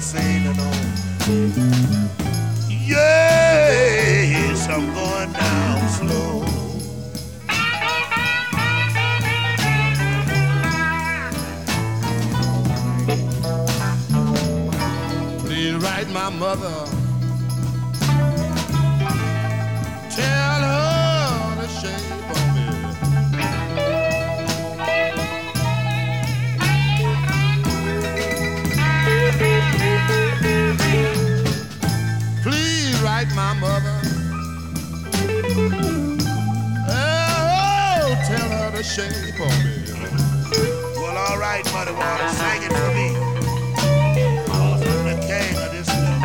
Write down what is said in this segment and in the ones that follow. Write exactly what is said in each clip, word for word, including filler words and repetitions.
sailing on. Yes, I'm going down slow. Please write my mother. Tell her the shape of me. Please write my mother. Oh, tell her the shape of me. Well, all right, Muddy Water, sing it for me. I'm the king of this stuff.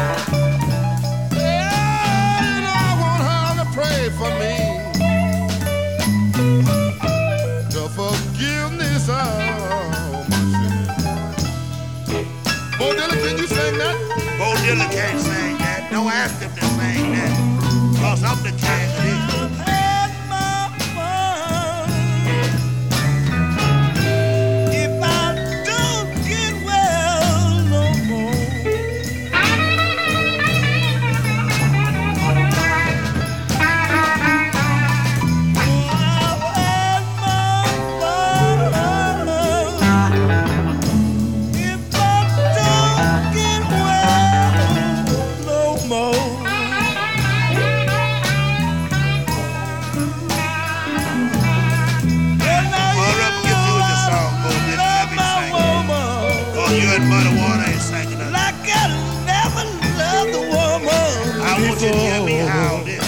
And I want her to pray for me. The forgiveness of my sin. Bo Diddley, can you sing that? Bo Diddley can't sing that. Don't ask him to sing that. Cause I'm the king of this. You and Muddy Water ain't singing nothing. Like I never loved a woman. I want you to hear me howl this.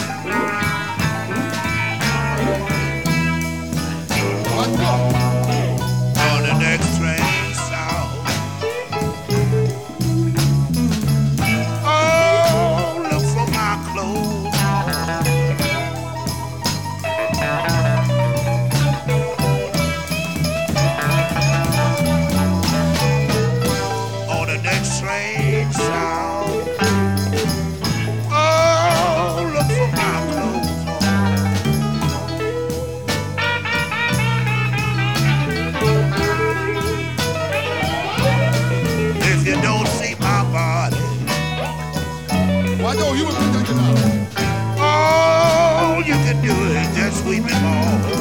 On the next train south. Oh, look for my clothes. Train south. Oh, look for my clothes. If you don't see my body, why don't you look at that? All you can do is just sweep it off.